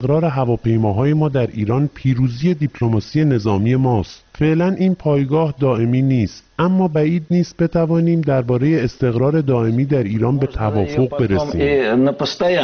استقرار هواپیماهای ما در ایران پیروزی دیپلماسی نظامی ماست. فعلا این پایگاه دائمی نیست، اما بعید نیست بتوانیم درباره استقرار دائمی در ایران به توافق برسیم.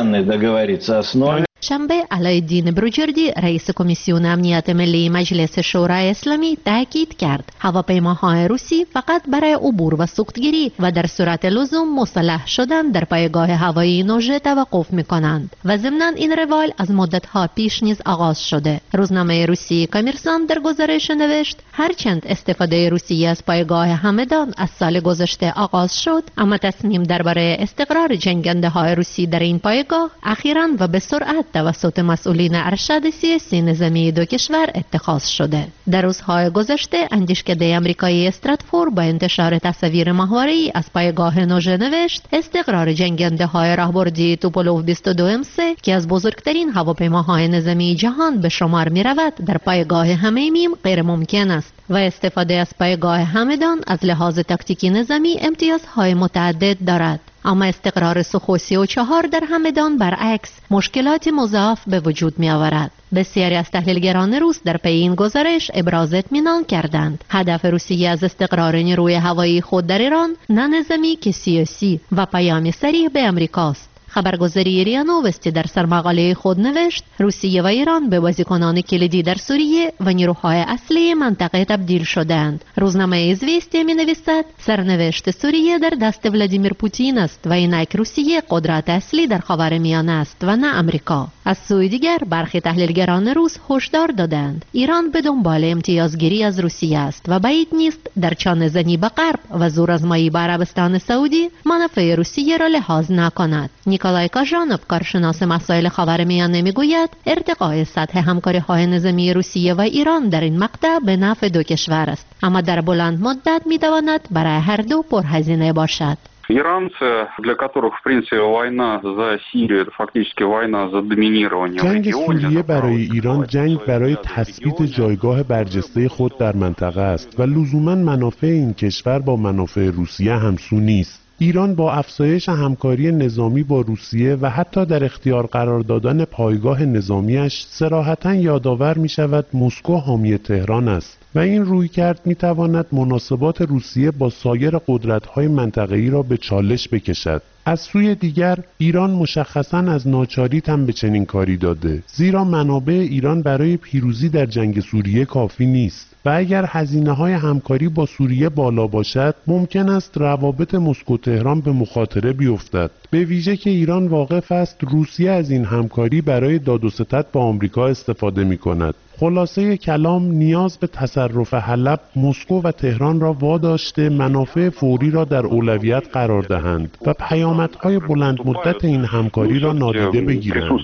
شنبه علایالدین بروجردی رئیس کمیسیون امنیت ملی مجلس شورای اسلامی تاکید کرد هواپیماهای روسی فقط برای عبور و سوختگیری و در صورت لزوم مسلح شدن در پایگاه هوایی نوژه توقف می‌کنند و ضمناً این روال از مدت‌ها پیش نیز آغاز شده. روزنامه روسی کامرسان در گزارش نوشت هرچند استفاده روسیه از پایگاه همدان از سال گذشته آغاز شد، اما تصمیم درباره استقرار جنگنده‌های روسی در این پایگاه اخیراً و به سرعت توسط مسئولین ارشد سیاسی نظامی دو کشور اتخاذ شده. در روزهای گذشته اندیشکده آمریکایی استراتفور با انتشار تصاویر ماهواره‌ای از پایگاه نوژه نوشت استقرار جنگنده‌های راهبردی توپولوف 22M3 که از بزرگترین هواپیماهای نظامی جهان به شمار می‌رود در پایگاه همیمیم غیر ممکن است و استفاده از پایگاه همدان از لحاظ تاکتیکی نظامی امتیازهای متعدد دارد. اما استقرار سوخو 34 در همدان برعکس مشکلات مضاعف به وجود می آورد. بسیاری از تحلیلگران روس در پی این گزارش ابراز اطمینان کردند هدف روسیه از استقرار نیروی هوایی خود در ایران نه نظامی که سیاسی و پیام صریح به امریکاست. خبرگزاری ریا نووستی در سرمقاله خود نوشت روسیه و ایران به بازیکنان کلیدی در سوریه و نیروهای اصلی منطقه تبدیل شدند. روزنامه ایزویستی می نویسد سرنوشت سوریه در دست ولادیمیر پوتین است و اینک روسیه قدرت اصلی در خاورمیانه است و نه آمریکا. از سوی دیگر برخی تحلیلگران روس هشدار دادند ایران به دنبال امتیازگیری از روسیه است و بعید نیست در چانه زنی به غرب و زورآزمایی به عربستان سعودی منافع روسیه را لحاظ نکند. نیکولای کاژانوف کارشناس مسائل خاورمیانه میگوید ارتقای سطح همکاری‌های نظامی روسیه و ایران در این مقطع به نفع دو کشور است، اما در بلند مدت میتواند برای هر دو پرهزینه باشد. جنگ سوریه برای ایران جنگ برای تثبیت جایگاه برجسته خود در منطقه است و لزوماً منافع این کشور با منافع روسیه همسو نیست. ایران با افزایش همکاری نظامی با روسیه و حتی در اختیار قرار دادن پایگاه نظامیش صراحتاً یادآور می شود مسکو حامی تهران است و این رویکرد می تواند مناسبات روسیه با سایر قدرت‌های منطقه‌ای را به چالش بکشد. از سوی دیگر ایران مشخصاً از ناچاری تن به چنین کاری داده، زیرا منابع ایران برای پیروزی در جنگ سوریه کافی نیست و اگر هزینه‌های همکاری با سوریه بالا باشد ممکن است روابط مسکو تهران به مخاطره بیفتد، به ویژه که ایران واقف است روسیه از این همکاری برای داد و ستد با آمریکا استفاده می‌کند. خلاصه کلام نیاز به تصرف حلب مسکو و تهران را واداشته منافع فوری را در اولویت قرار دهند و پیامدهای بلند مدت این همکاری را نادیده بگیرند.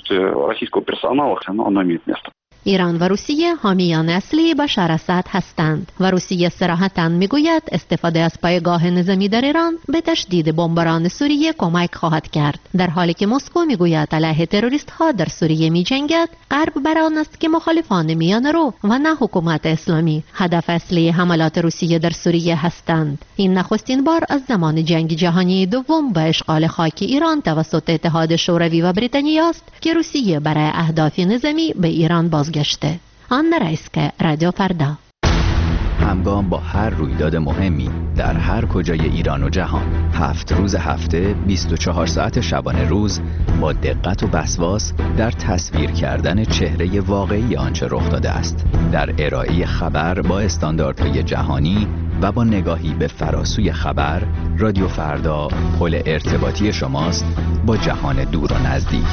ایران و روسیه حامیان اصلی بشار اسد هستند و روسیه صراحتاً میگوید استفاده از پایگاه نظامی در ایران به تشدید بمباران سوریه کمک خواهد کرد، در حالی که مسکو میگوید علیه تروریست ها در سوریه میجنگد. غرب بر آن است که مخالفان میانه رو و نه حکومت اسلامی هدف اصلی حملات روسیه در سوریه هستند. این نخستین بار از زمان جنگ جهانی دوم و اشغال خاک ایران توسط اتحاد شوروی و بریتانیا است که روسیه برای اهداف نظامی به ایران بازگشته. آن رئیسک رادیو فردا همگام با هر رویداد مهمی در هر کجای ایران و جهان 7 روز هفته 24 ساعت شبانه روز با دقت و وسواس در تصویر کردن چهره واقعی آنچه رخ داده است، در ارائه خبر با استانداردهای جهانی و با نگاهی به فراسوی خبر. رادیو فردا پل ارتباطی شماست با جهان دور و نزدیک.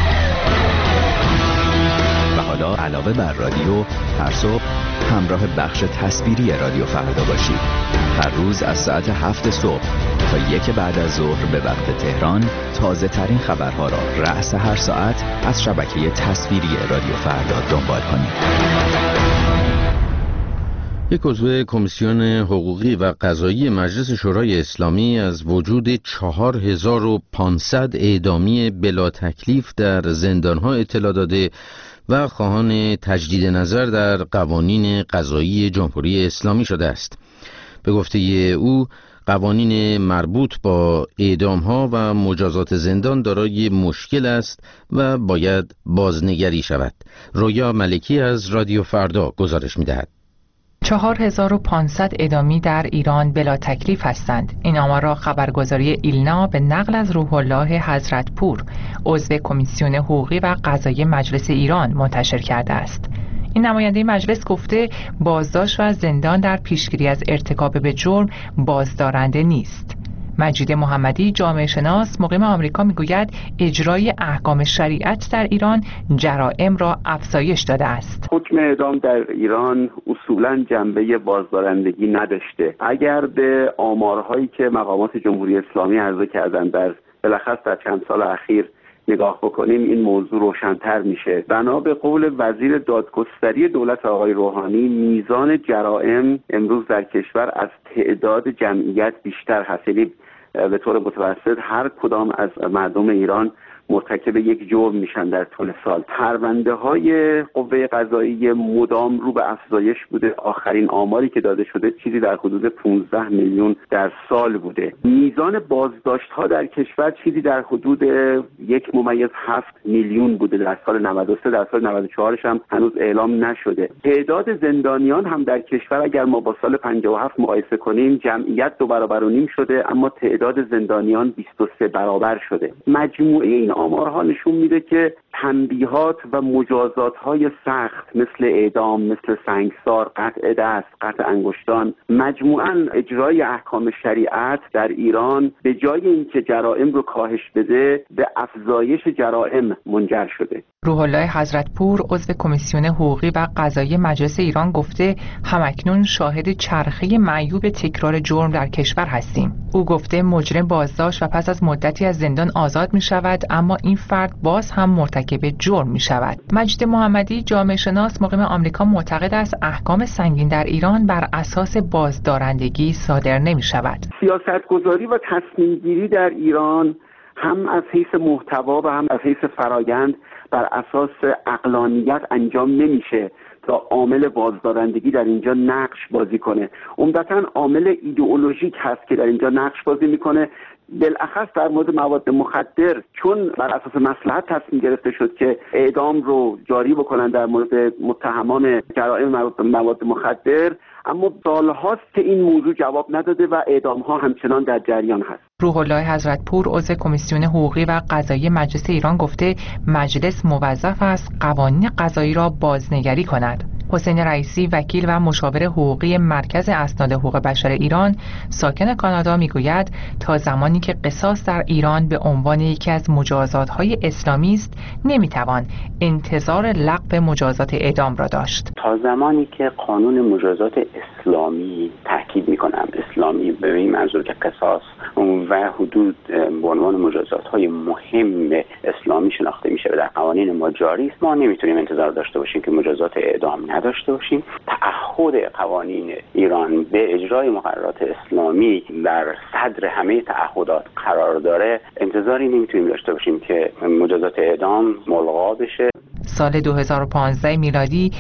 و حالا علاوه بر رادیو هر صبح همراه بخش تصویری رادیو فردا باشید. هر روز از ساعت 7 صبح تا 1 بعد از ظهر به وقت تهران تازه ترین خبرها را رأس هر ساعت از شبکه تصویری رادیو فردا دنبال کنید. یک عضو کمیسیون حقوقی و قضایی مجلس شورای اسلامی از وجود 4500 اعدامی بلا تکلیف در زندانها اطلاع داده و خواهان تجدید نظر در قوانین قضایی جمهوری اسلامی شده است. به گفته او قوانین مربوط با اعدام‌ها و مجازات زندان دارای مشکل است و باید بازنگری شود. رویا ملکی از رادیو فردا گزارش می‌دهد. 4500 اعدامی در ایران بلا تکلیف هستند. این آمار را خبرگزاری ایلنا به نقل از روح الله حضرت پور، عضو کمیسیون حقوقی و قضایی مجلس ایران منتشر کرده است. این نماینده مجلس گفته بازداشت و زندان در پیشگیری از ارتکاب به جرم بازدارنده نیست. مجید محمدی جامعه شناس مقیم آمریکا میگوید اجرای احکام شریعت در ایران جرائم را افزایش داده است. حکم اعدام در ایران اصولاً جنبه بازدارندگی نداشته. اگر به آمارهایی که مقامات جمهوری اسلامی عرضه کردن بالاخص در چند سال اخیر نگاه بکنیم این موضوع روشن‌تر میشه. بنا به قول وزیر دادگستری دولت آقای روحانی میزان جرائم امروز در کشور از تعداد جمعیت بیشتر هست. یعنی به طور متوسط هر کدام از مردم ایران مرتکب یک جرم میشن در طول سال. پرونده های قوه قضاییه مدام رو به افزایش بوده. آخرین آماری که داده شده چیزی در حدود 15 میلیون در سال بوده. میزان بازداشت ها در کشور چیزی در حدود 1.7 میلیون بوده در سال 93. در سال 94 هم هنوز اعلام نشده. تعداد زندانیان هم در کشور اگر ما با سال 57 مقایسه کنیم جمعیت 2.5 برابر شده، اما تعداد زندانیان 23 برابر شده. مجموعه این آمارها نشون میده که تنبیهات و مجازات‌های سخت مثل اعدام، مثل سنگسار، قطع دست، قطع انگشتان، مجموعاً اجرای احکام شریعت در ایران به جای اینکه جرائم رو کاهش بده به افزایش جرائم منجر شده. روح الله حضرت پور عضو کمیسیون حقوقی و قضایی مجلس ایران گفته همکنون شاهد چرخه معیوب تکرار جرم در کشور هستیم. او گفته مجرم بازداشت و پس از مدتی از زندان آزاد می شود، اما این فرد باز هم مرتکب جرم می شود. مجید محمدی جامعه شناس مقیم آمریکا معتقد است احکام سنگین در ایران بر اساس بازدارندگی صادر نمی شود. سیاستگذاری و تصمیم گیری در ایران هم از حیث محتوا و هم از حیث فرایند بر اساس عقلانیت انجام نمیشه تا عامل بازدارندگی در اینجا نقش بازی کنه. عمدتاً عامل ایدئولوژیک هست که در اینجا نقش بازی میکنه. بالاخص در مورد مواد مخدر چون بر اساس مصلحت تصمیم گرفته شد که اعدام رو جاری بکنن در مورد متهمان جرائم مواد مخدر، اما سالهاست که این موضوع جواب نداده و اعدام ها همچنان در جریان هست. روح الله حضرت پور عضو کمیسیون حقوقی و قضایی مجلس ایران گفته مجلس موظف است قوانین قضایی را بازنگری کند. حسین رئیسی وکیل و مشاور حقوقی مرکز اسناد حقوق بشر ایران ساکن کانادا میگوید تا زمانی که قصاص در ایران به عنوان یکی از مجازات‌های اسلامی است نمیتوان انتظار لغو مجازات اعدام را داشت. تا زمانی که قانون مجازات اسلامی تاکید میکنم اسلامی به این منظور که قصاص و حدود به عنوان مجازات‌های مهم اسلامی شناخته میشه و در قوانین ما جاری است، ما نمیتونیم انتظار داشته باشیم که مجازات اعدام نداشته باشیم. تعهد قوانین ایران به اجرای مقررات اسلامی در صدر همه تعهدات قرار داره. انتظاری نمیتونیم داشته باشیم که مجازات اعدام ملغا بشه. سال 2015 میلادی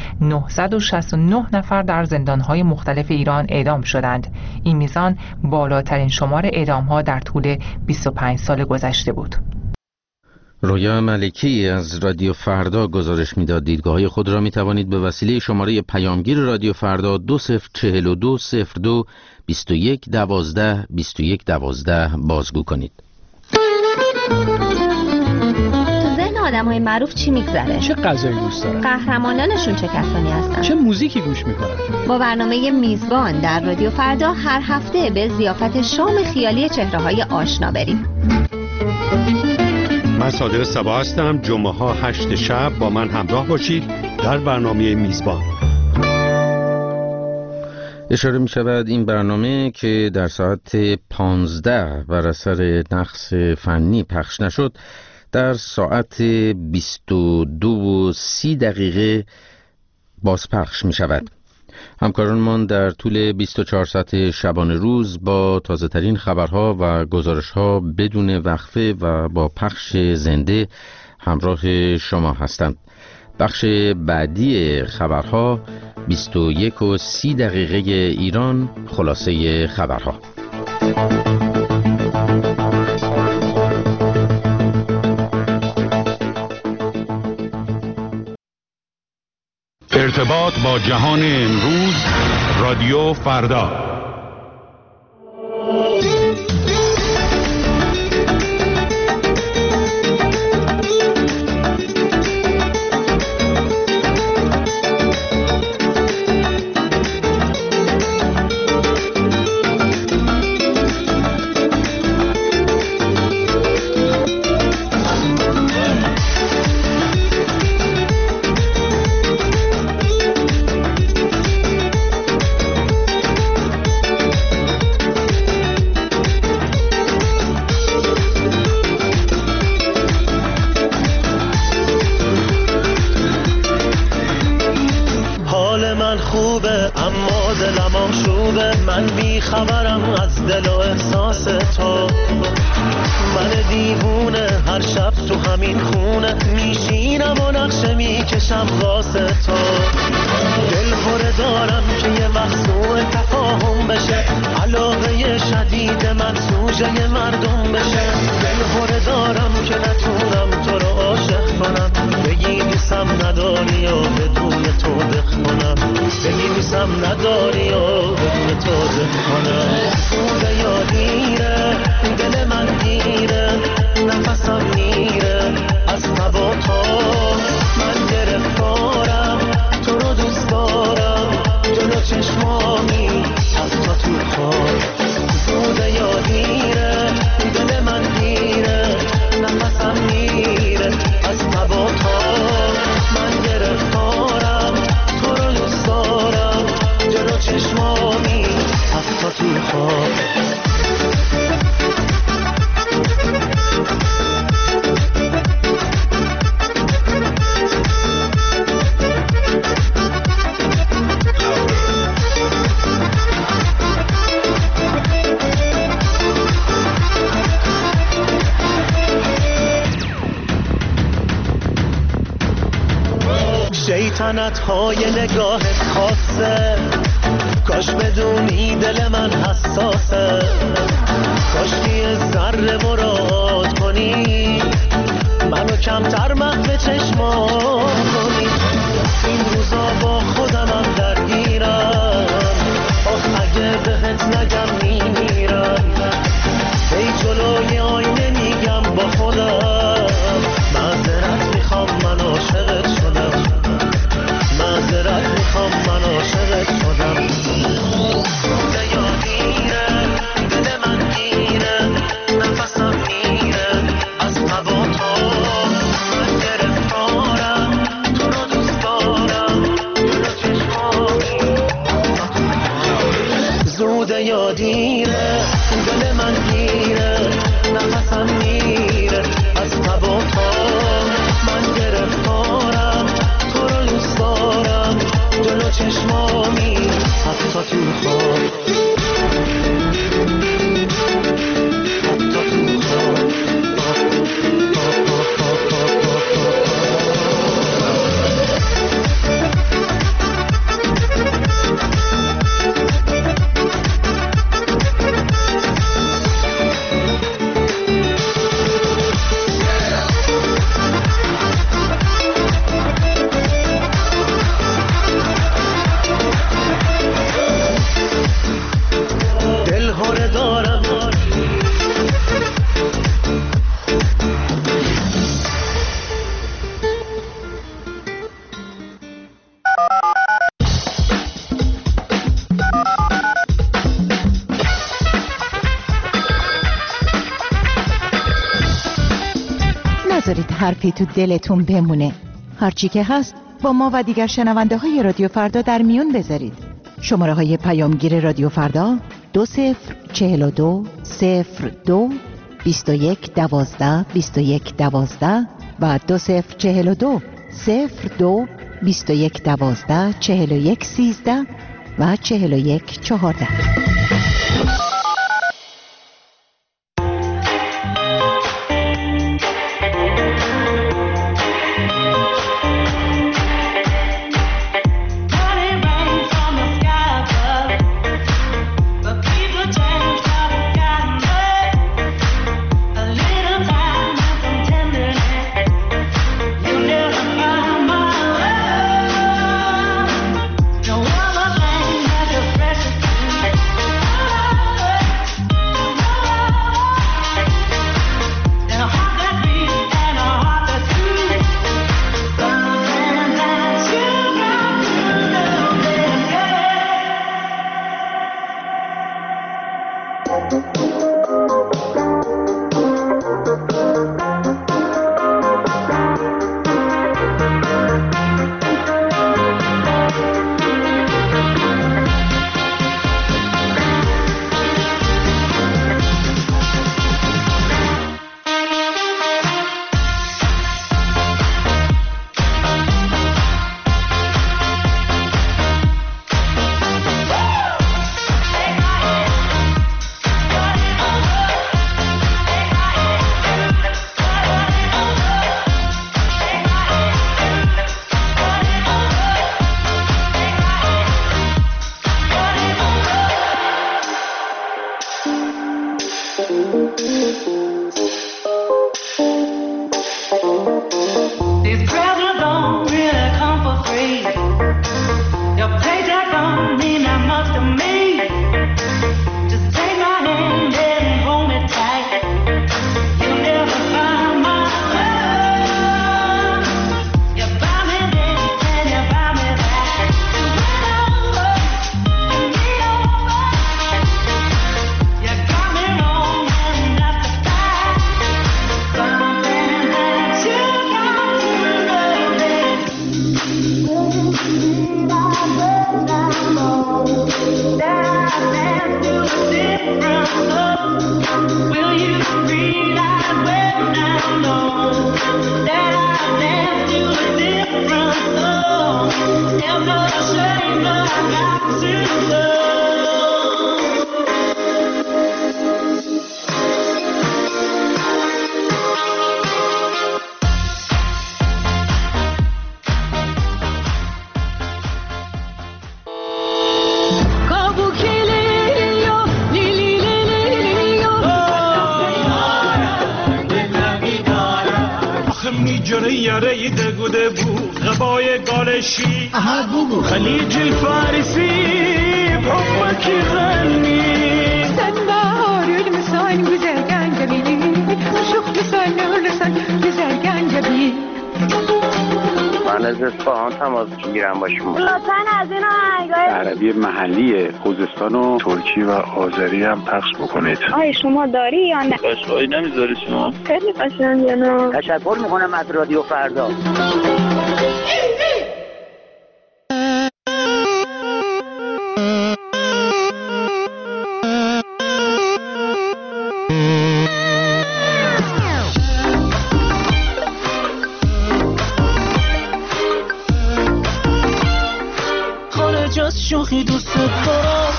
969 نفر در زندان‌های مختلف ایران اعدام شدند. این میزان بالاترین شمار اعدام‌ها در طول 25 سال گذشته بود. رویا ملکی از رادیو فردا گزارش میداد. دیدگاه‌های خود را می توانید به وسیله شماره پیامگیر رادیو فردا 204202 2112 2112 بازگو کنید. آدم‌های معروف چی میگذره؟ چه غذایی دوست دارن؟ قهرمانانشون چه کسانی هستن؟ چه موزیکی گوش میکنن؟ با برنامه میزبان در رادیو فردا هر هفته به ضیافت شام خیالی چهره‌های آشنا بریم. من صادق صبا هستم. جمعه ها 8 شب با من همراه باشید در برنامه میزبان. اشاره می شود این برنامه که در ساعت 15 بر اثر نقص فنی پخش نشد در ساعت 22:30 بازپخش می شود. همکارانمان در طول 24 ساعت شبانه روز با تازه ترین خبرها و گزارشها بدون وقفه و با پخش زنده همراه شما هستند. بخش بعدی خبرها 21:30 ایران، خلاصه خبرها. ارتباط با جهان امروز، رادیو فردا. های نگاهت خاصه، کاش بدونی دل من حساسه، کاش یه ذره مراد کنی، منو کمتر محو چشمان کنی. این روزا با خودمم درگیرم، آخ اگه بهت نگم میمیرم. ای جلوی آینه میگم با خودم، معذرت میخوام من عاشقت شدم، معذرت میخوام من عاشقت شدم. یادیره دل من گیره، نفسم میره از هوا تو، من گرفتارم تو رو دوست دارم، جلو چشمانی زود یادیره دل من گیره، نفسم میره از هوا تو، من گرفتارم تو رو دوست دارم، جلو چشمامی حتی تو خواب، حتی تو خواب. نذارید حرفی تو دلتون بمونه. هرچی که هست با ما و دیگر شنونده های رادیو فردا در میون بذارید. شماره های پیامگیر رادیو فردا 2042 02 21 12 21 12 و 2042 02 21 12 41 13 و 41 14. Running from the sky above, but people change how to different love. Will you realize when I know that I dance to a different song? Never shame, but I got to know. يري دقو دبو غباي قالشي خليج الفارسي بحبك يغني سنبار المسان güzelgen جبيني عشق لسان لسان güzelgen جبيني من از اصفهان تماس میگیرم با شما. لطفاً از این آهنگای عربی محلی خوزستان و ترکی و آذری هم پخش بکنید. آیا شما داری یا نه؟ قشقایی نمیذاری شما؟ خیلی قشنگه نه. تشکر میکنم از رادیو فردا. شوخی دوست دارم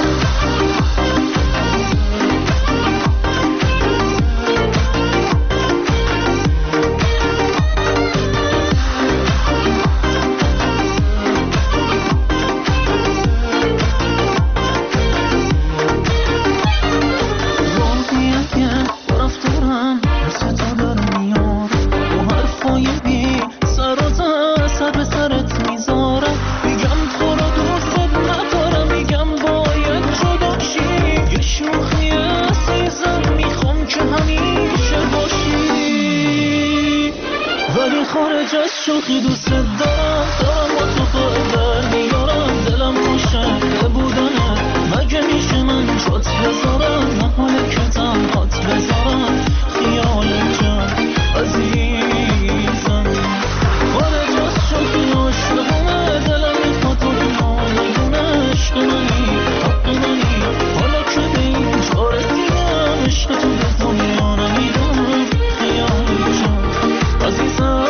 شوخی دوست دارم با تو قدر میارم دلم خوشه بودنه مگه میشه من جات بذارم نه حاله که تنهات بذارم خیال جان عزیزم خارج از شوخی عاشقونه دلم میخواد تو نمیدونه عشق منی حق منی حالا که به این جا رسیدم عشق تو به دنیا نمیدم خیال جان عزیزم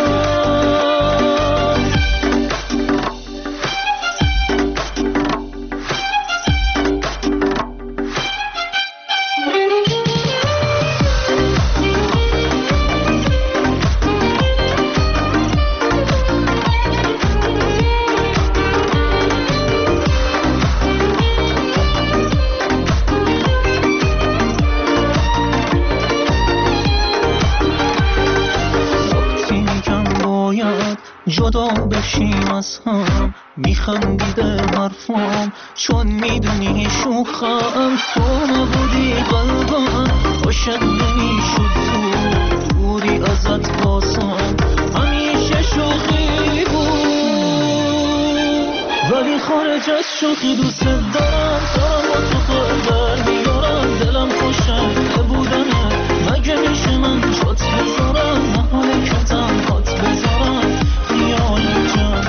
جدا بشیم از هم میخندیده حرفام چون میدونی شوخم تو نبودی قلبم عاشق نمیشد تو دوری ازت باسم همیشه شوخی بود ولی خارج از شوخی دوست دارم با تو قدر میارم دلم خوشه بودنه مگه میشه من جات بذارم نه حاله که تنهات بذارم خیال جان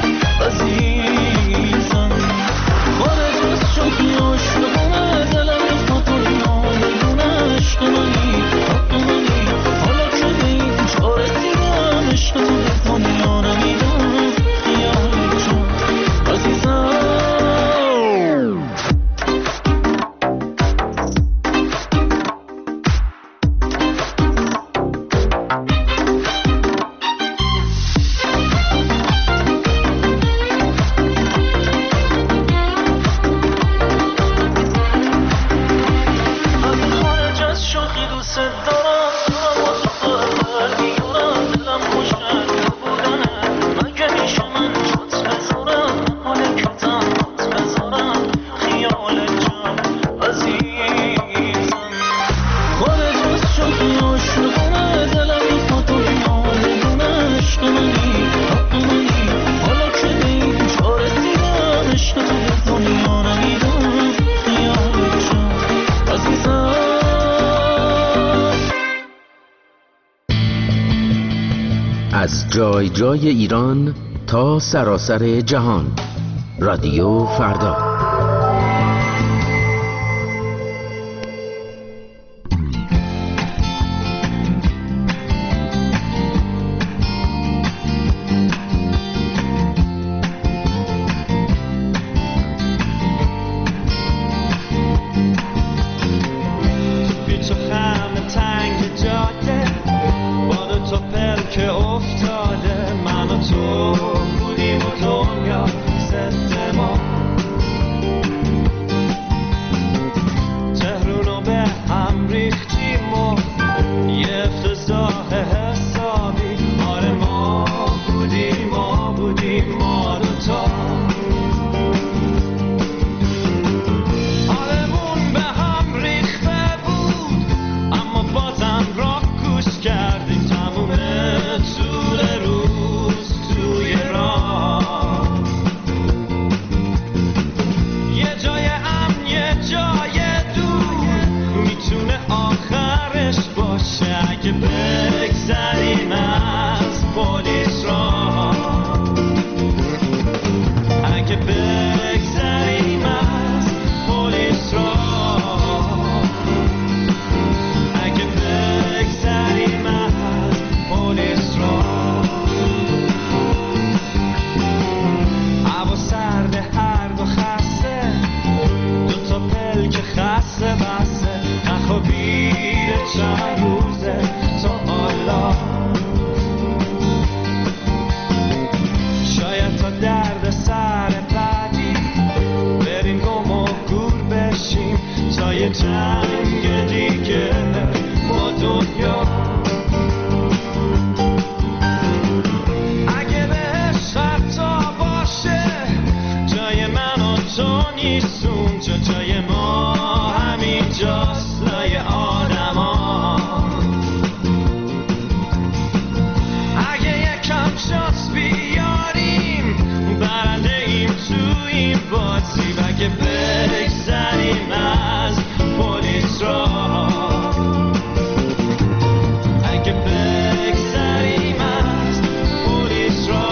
عزیزم خارج از شوخی عاشقونه دلم میخواد تو نمیدونه عشق منی حق منی حالا که به این جا رسیدم عشق تو به دنیا نمیدم خیال جان عزیزم از جای جای ایران تا سراسر جهان رادیو فردا. ما دوتا. حالمون به هم ریخته بود اما بازم را گوش کردیم تموم طول روز توی راه. یه جای امن یه جای دور میتونه آخرش باشه اگه بگذریم از پلیس را. اگه بگذریم از پلیس را. اگه بگذریم از پلیس را. هوا سرد هر دو خسته دوتا پلک خسته بسته نخوابیده چند روزه تا حالا. شاید تا درد سر بعدی بریم گم و گور بشیم تا یه جنگ دیگه با دنیا. اگه بهش حتی باشه جای من و تو نیست اونجا، جای ما همین جاست لای آدم ها. اگه یکم شانس بیاریم برنده ایم تو این بازی. اگه بگذریم از پلیس را. اگه بگذریم از پلیس را.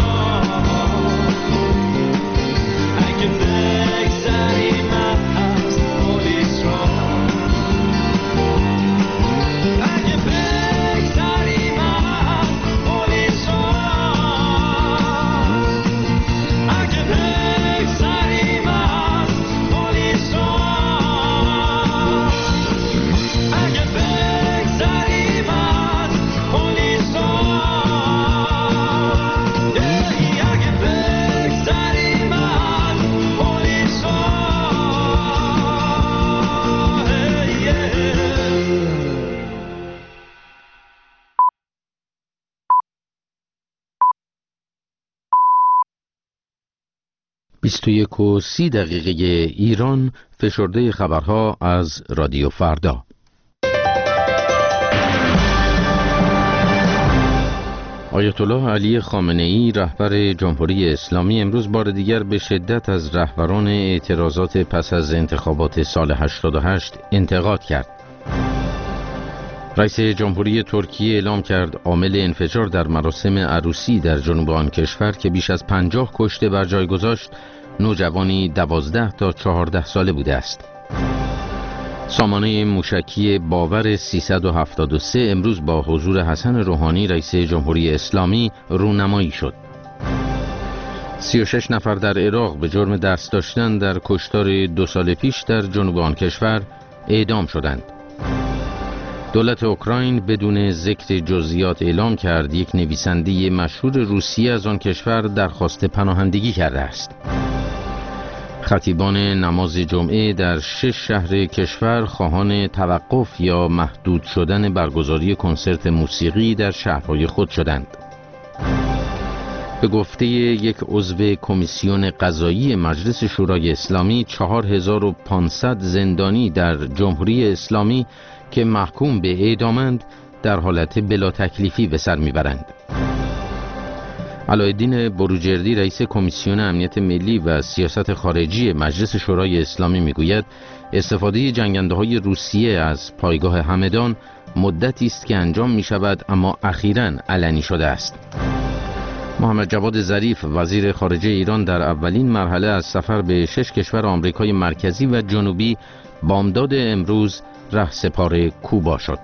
اگه بگذریم از پلیس را. اگه بگذریم از پلیس را. اگه بگذریم از پلیس را. اگه بگذریم از پلیس را. اگه بگذریم از پلیس را. 21:30 ایران، فشرده خبرها از رادیو فردا. آیت الله علی خامنه‌ای رهبر جمهوری اسلامی امروز بار دیگر به شدت از رهبران اعتراضات پس از انتخابات سال 88 انتقاد کرد. رئیس جمهوری ترکیه اعلام کرد عامل انفجار در مراسم عروسی در جنوب آن کشور که بیش از 50 کشته بر جای گذاشت نوجوانی 12 تا 14 ساله بوده است. سامانه موشکی باور 373 امروز با حضور حسن روحانی رئیس جمهوری اسلامی رونمایی شد. 36 نفر در عراق به جرم دست داشتن در کشتار 2 سال پیش در جنوب آن کشور اعدام شدند. دولت اوکراین بدون ذکر جزئیات اعلام کرد یک نویسنده مشهور روسیه از آن کشور درخواست پناهندگی کرده است. خطیبان نماز جمعه در 6 شهر کشور خواهان توقف یا محدود شدن برگزاری کنسرت موسیقی در شهرهای خود شدند. به گفته یک عضو کمیسیون قضایی مجلس شورای اسلامی 4500 زندانی در جمهوری اسلامی که محکوم به اعدامند در حالت بلا تکلیفی به سر میبرند. علایالدین بروجردی رئیس کمیسیون امنیت ملی و سیاست خارجی مجلس شورای اسلامی میگوید استفاده جنگنده‌های روسیه از پایگاه همدان مدتی است که انجام می شود اما اخیراً علنی شده است. محمد جواد ظریف وزیر خارجه ایران در اولین مرحله از سفر به 6 کشور آمریکای مرکزی و جنوبی بامداد امروز رهسپار کوبا شد.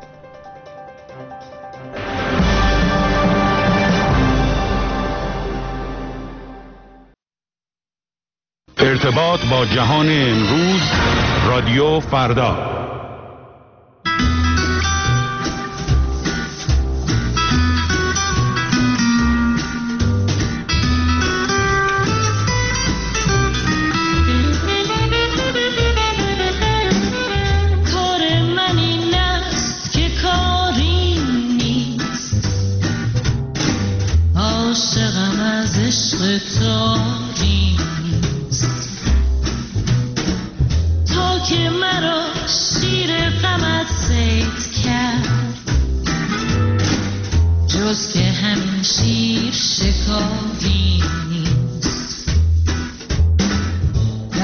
ارتباط با جهان امروز، رادیو فردا. عاشقم از عشق تو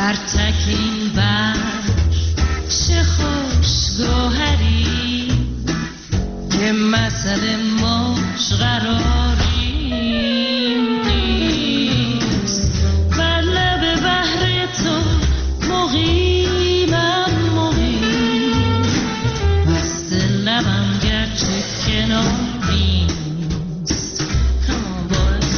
بر تک این بر چه خوش گوهری که مثل موج قراری نیست. بر لب بحر تو مقیمم مقیم، مست لبم گرچه کناری نیست. Come on boys.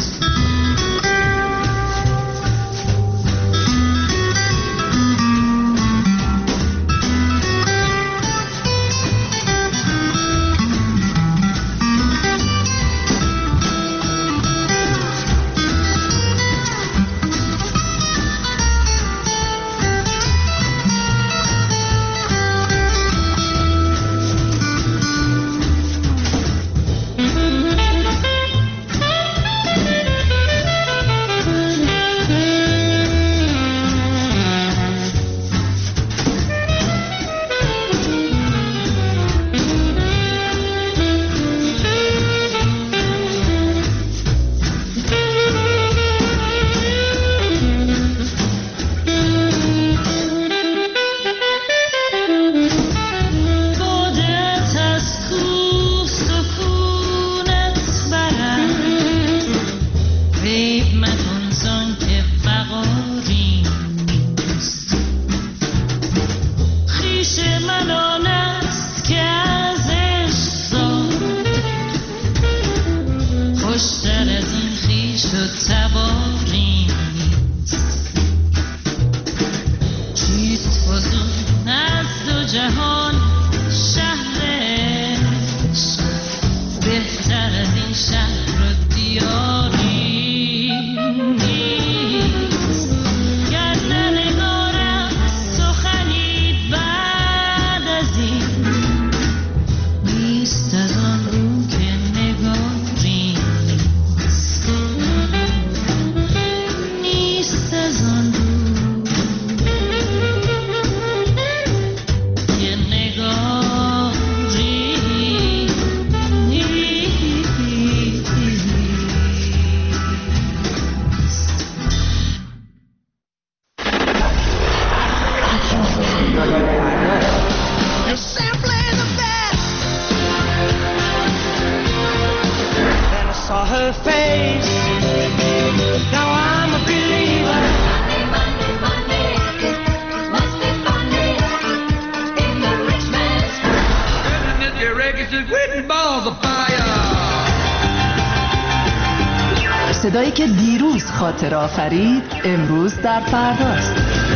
صدایی که دیروز خاطر آفرید امروز در فرداست.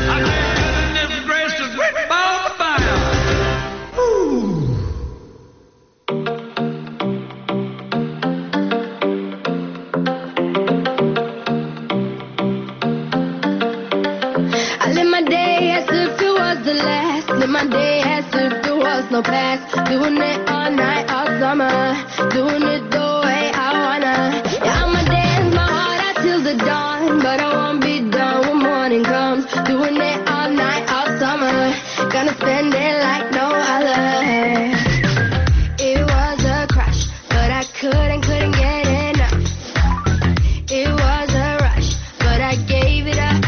No past, doing it all night, all summer, doing it the way I wanna. Yeah, I'ma dance my heart out till the dawn, but I won't be done when morning comes. Doing it all night, all summer, gonna spend it like no other. It was a crush, but I couldn't get enough. It was a rush, but I gave it up.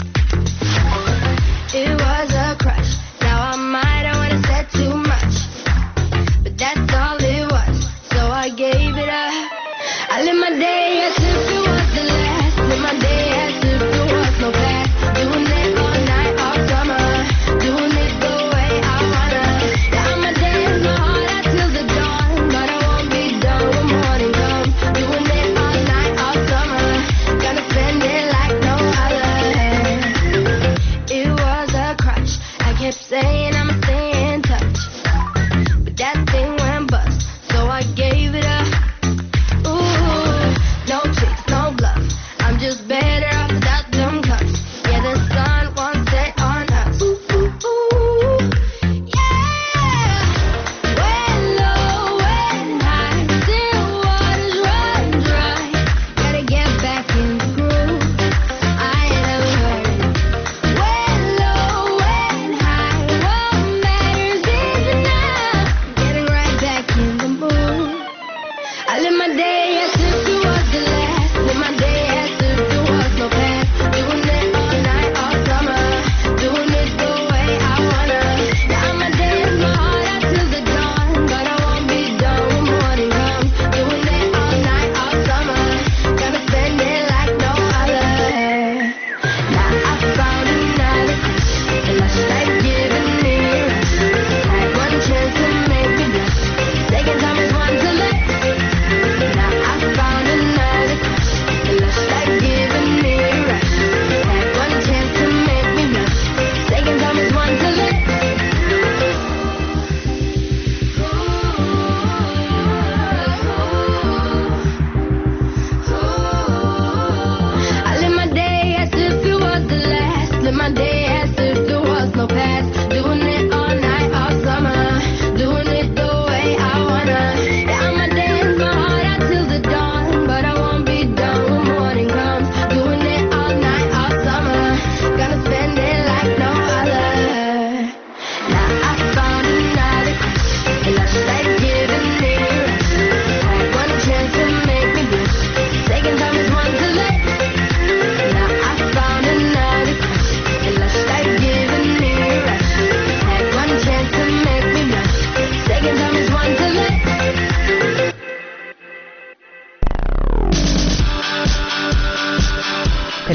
It was a crush, now I might have wanna said too much. That's all it was, so I gave it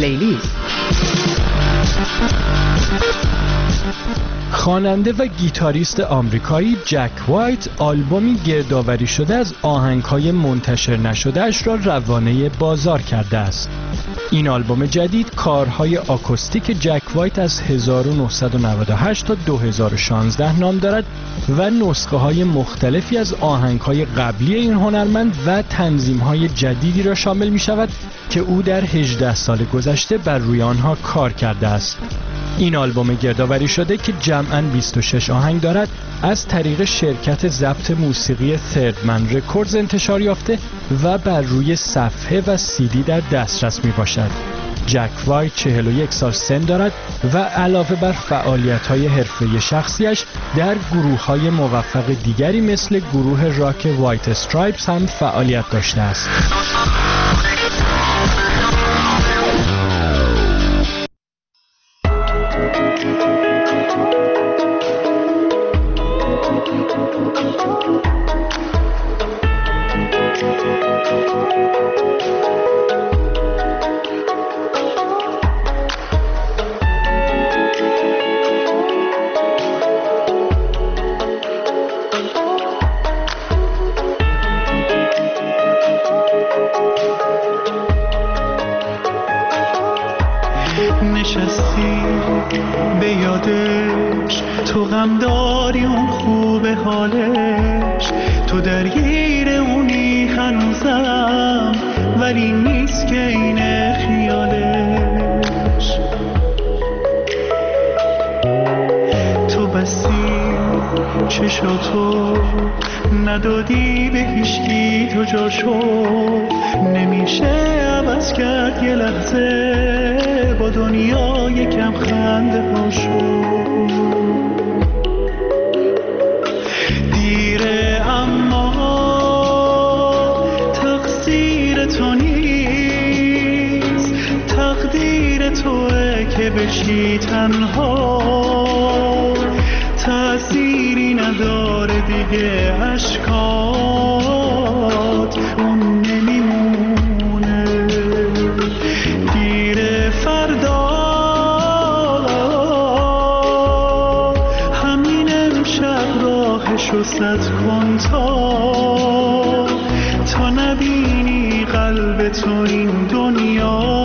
پلیلیست. خواننده و گیتاریست آمریکایی جک وایت آلبومی گردآوری شده از آهنگ‌های منتشر نشده‌اش را روانه بازار کرده است. این آلبوم جدید کارهای آکوستیک جک وایت از 1998 تا 2016 نام دارد و نسخه‌های مختلفی از آهنگ‌های قبلی این هنرمند و تنظیم‌های جدیدی را شامل می‌شود که او در 18 سال گذشته بر روی آنها کار کرده است. این آلبوم گردآوری شده که جمعاً 26 آهنگ دارد از طریق شرکت ضبط موسیقی تردمن رکوردز انتشار یافته و بر روی صفحه و CD در دسترس می باشد. جک وایت 41 سال سن دارد و علاوه بر فعالیت‌های حرفه‌ای شخصیش در گروه‌های موفق دیگری مثل گروه راک وایت استرایپس هم فعالیت داشته است. نشستی به یادش، تو غم داری اون خوب حالش، تو درگیر اونی هنوزم ولی نیست که اینه خیالش. تو بستی چشاتو ندادی به هیچکی، تو جاشو نمیشه عوض کرد یه لحظه با دنیا یکم خنده هاشو. دیره اما تقصیر تو نیست، تقدیر توه که بشی تنها، تأثیری نداره دیگه اشکات اون نمیمونه. دیر فردا همین امشب راهشو سد کن تا نبینی قلب تو این دنیا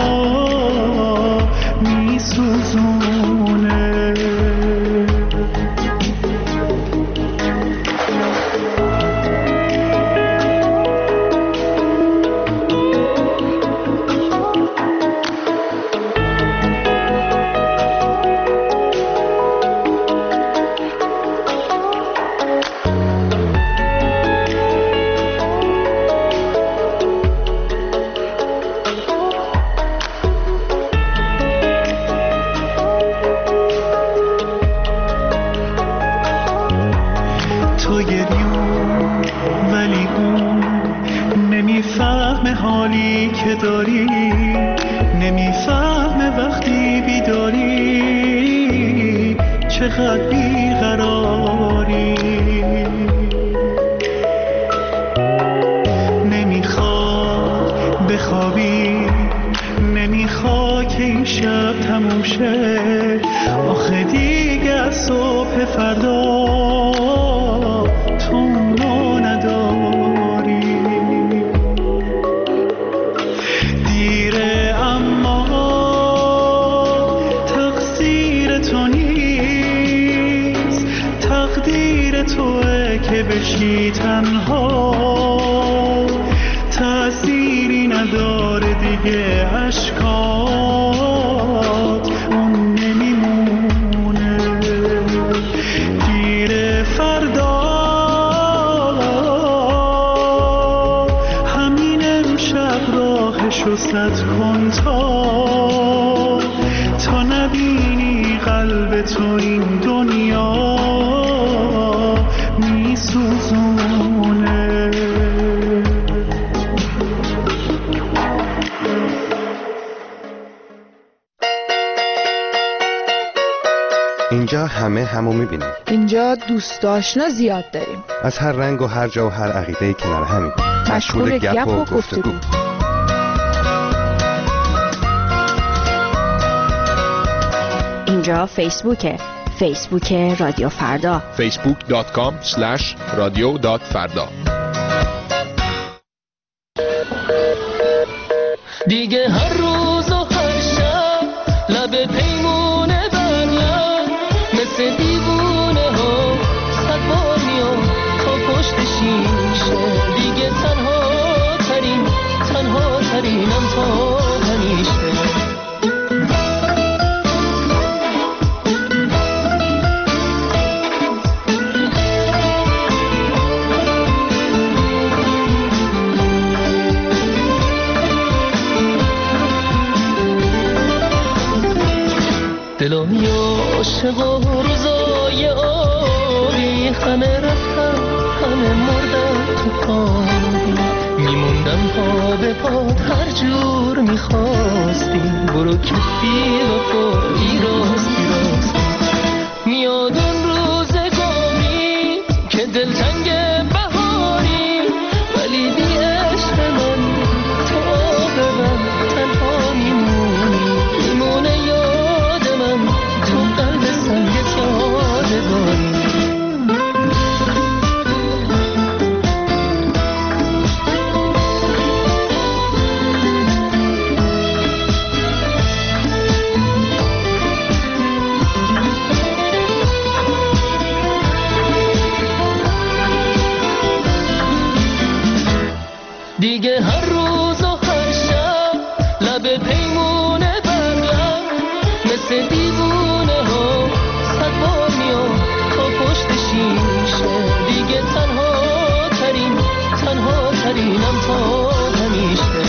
میسوزونه. داری نمیفهمه وقتی بیداری چقدر بیقراری. نمیخواد بخوابی، نمیخواد که این شب تموم شه، آخه دیگه از صبح فردا تو اونو نداری. توه که بشی تنها، تأثیری نداره دیگه اشکات اون نمیمونه. دیر فردا همین امشب راهشو سد کن تا نبینی قلب تو این دنیا میسوزونه. اینجا همه همو میبینیم. اینجا دوست آشنا زیاد داریم، از هر رنگ و هر جا و هر عقیده‌ای کنار همیم. مشغول گپ و گفتگو. اونجا فیسبوک رادیو فردا، facebook.com/radio.farda. دیگه هر روز و هر شب لب پیمونه بر لب مثل دیوونه ها صد بار میام تا پشت شیشه. دیگه تنها ترینم تا همیشه. دلم عاشق و روزای آبی، همه رفتن همه مردن تو خوابی. میموندم پا به پات هر جور میخواستی، برو که بی وفایی راستی. میاد اون روزگاری که دلتنگ بهاری، ولی بی عشق من تو آب من تنها میمونه یاد من تو قلب سنگت یادگاری. دیگه هر روز و هر شب لب پیمونه بر لب مثل دیوونه ها صد بار میام تا پشت شیشه. دیگه تنها ترینم تا همیشه.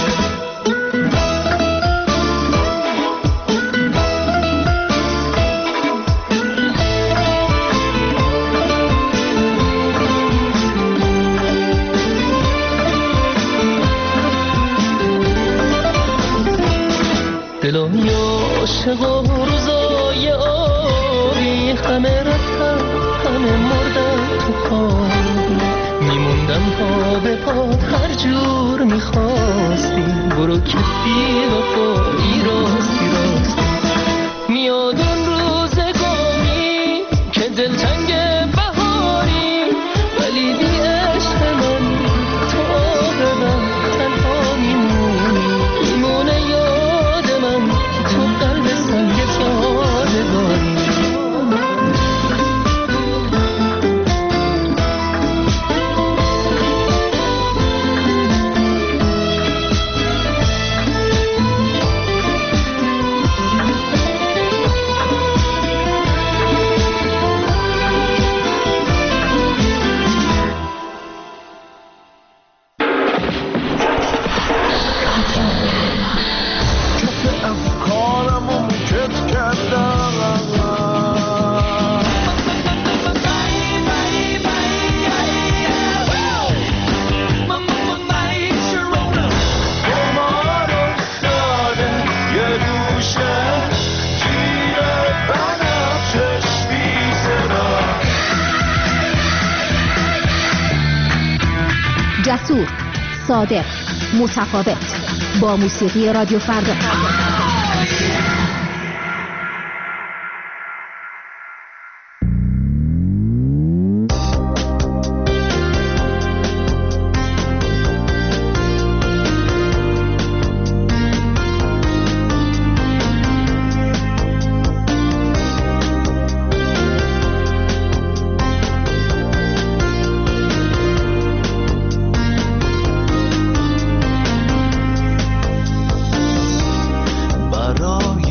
دلم عاشق و روزای آبی، همه رفتن همه مردن تو خوابی. میموندم پا به پات هر جور میخواستی، برو که بی وفایی راستی. میاد اون روزگاری که دلتنگ بهاری، ولی بی عشق من تو آب من تنها میمونه یاد من تو قلب سنگت یادگاری. جسور، صادق، متفاوت، با موسیقی رادیو فردا. برای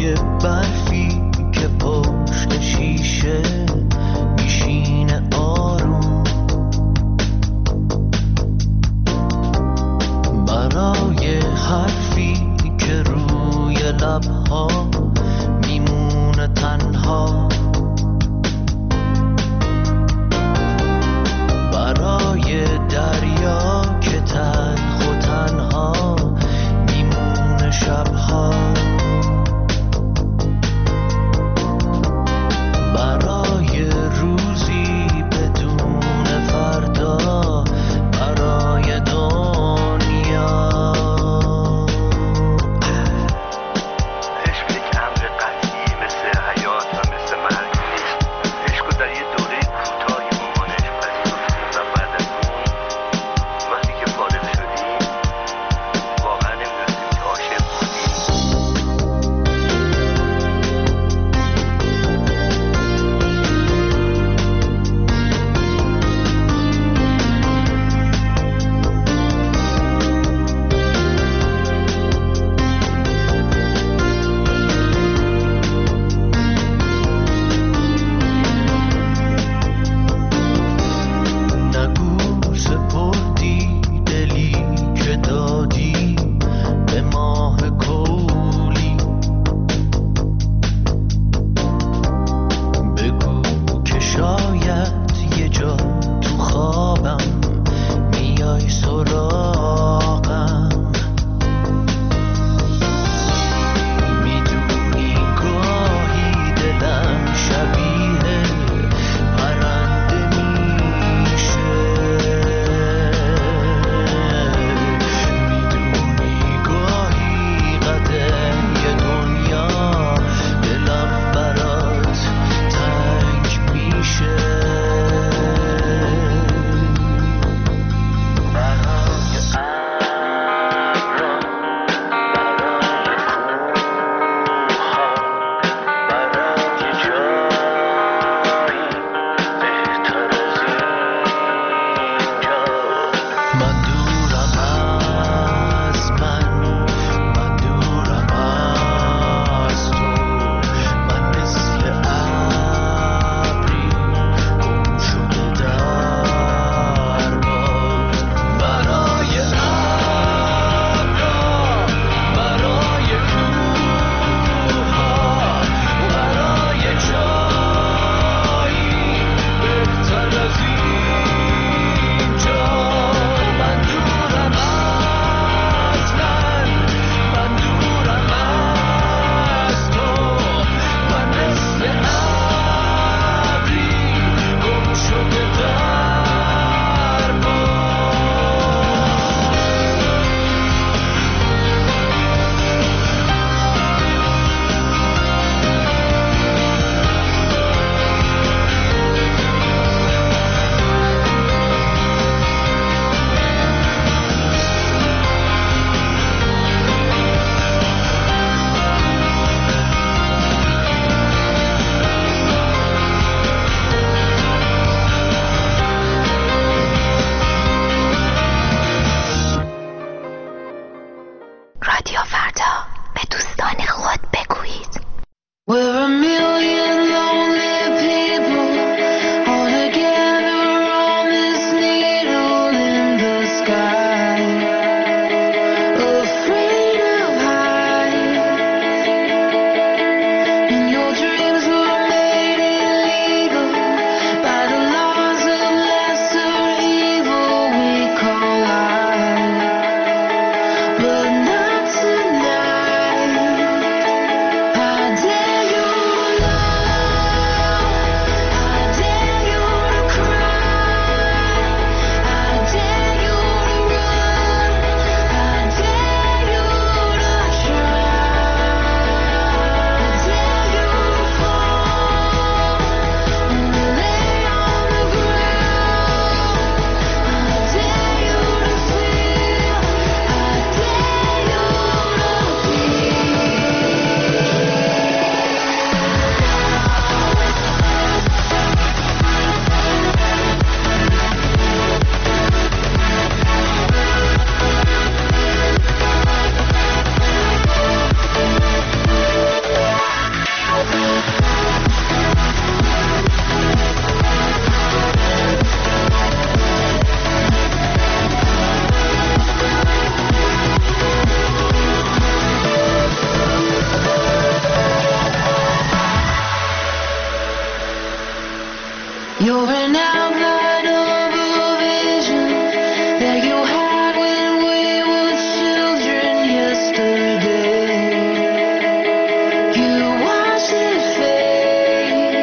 You're an outline of a vision that you had when we were children yesterday. You watched it fade.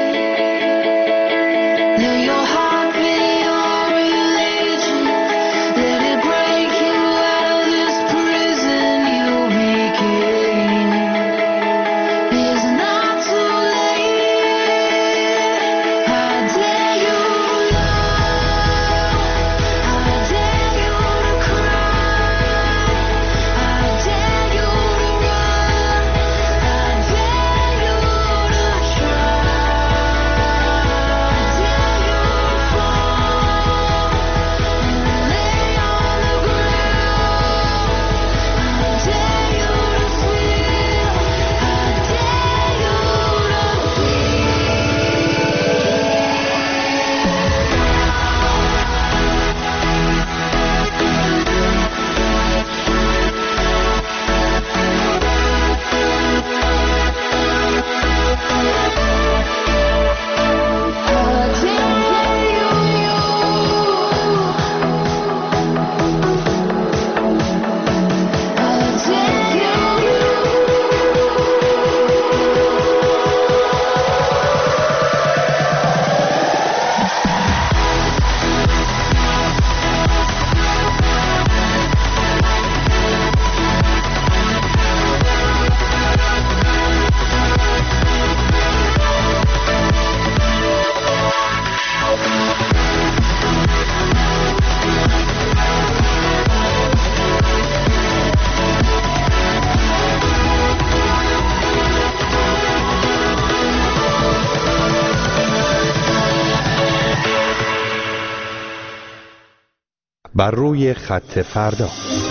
Let your heart be your religion. Let it break you out of this prison you became. It's not too late. I dare you to love. I dare you to cry. I dare you to run. I dare you to try. I dare you to fall and lay on the ground. I dare you to feel. I dare you to بر روی خط فردا.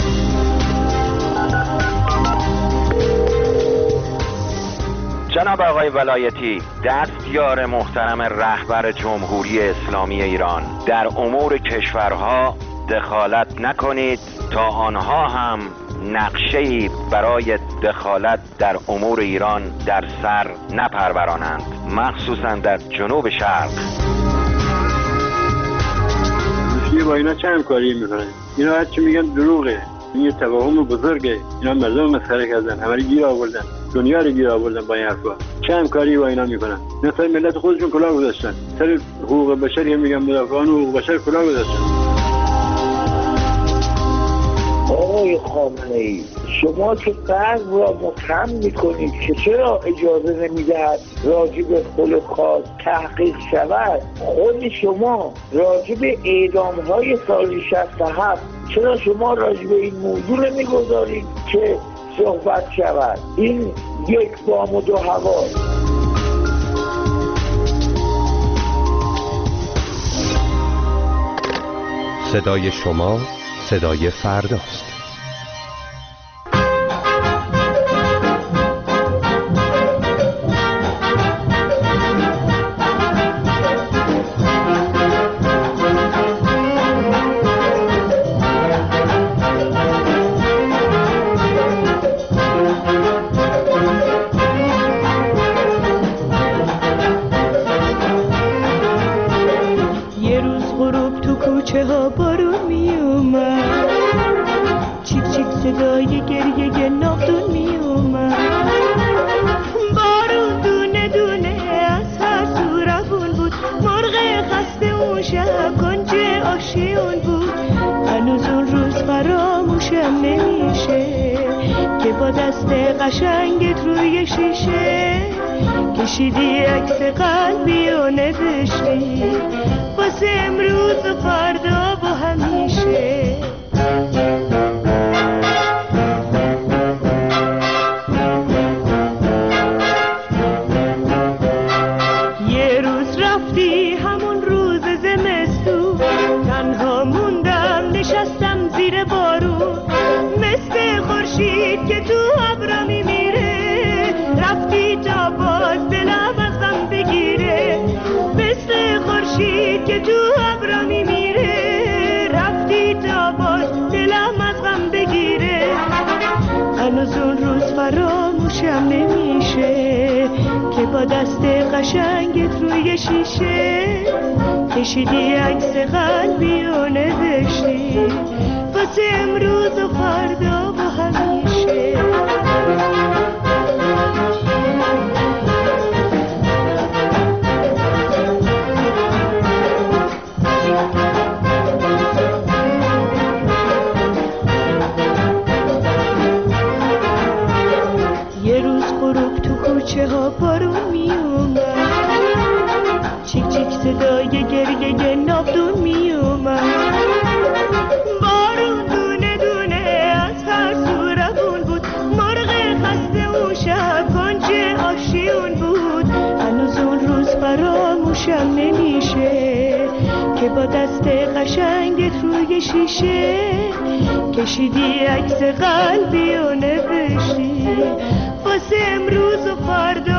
جناب آقای ولایتی، دستیار محترم رهبر جمهوری اسلامی ایران، در امور کشورها دخالت نکنید تا آنها هم نقشه‌ای برای دخالت در امور ایران در سر نپرورانند، مخصوصا در جنوب شرق. با اینا چه همکاری میکنن؟ اینا هر چی میگن دروغه. این یه توهم بزرگه. اینا مردم مسخره کردن، همه رو گیر آوردن، دنیا رو گیر آوردن با این حرفا. چه همکاری با اینا میکنن؟ اینا سر ملت خودشون کلاه گذاشتن. سر حقوق بشر هم میگن مدافعان حقوق بشر کلاه گذاشتن. آقای خامنه‌ای، شما که غرب را متهم میکنید که چرا اجازه نمیدهد راجع به هولوکاست تحقیق شود، خود شما راجع به اعدام‌های سال 67 چرا شما راجع به این موضوع نمیگذارید که صحبت شود؟ این یک بام و دو هوا. صدای شما صدای فرداست. یه روز غروب تو کوچه ها بارون می اومد، چیک چیک صدای گریه ناودون می اومد، بارون دونه دونه از هر سو روون بود، مرغ خسته اون شب کنج آشیون بود. هنوز اون روز فراموشم نمیشه که با دست قشنگت روی شیشه کشیدی عکس قلبی و نوشتی واسه امروز و فردا و همیشه. یه روز رفتی همون روز زمستون، تنها موندم نشستم زیر بارون، مثل خورشید که تو ابرا میمیره، رفتی تا باز دلم ازم بگیره، مثل خورشید که تو ابرا میمیره، رفتی تا باز دلم با دست قشنگت روی شیشه کشیدی عکس قلبی و نوشتی واسه امروز و فردا و همیشه. یه روز غروب تو کوچه ها بارون می اومد، چیک چیک صدای گریه ناودون می اومد. بارون دونه دونه از هر سو روون بود، مرغ خسته اون شب کنج آشیون بود. هنوز اون روز فراموشم نمیشه که با دست قشنگت روی شیشه کشیدی عکس قلبی و نوشتی واسه امروز و فردا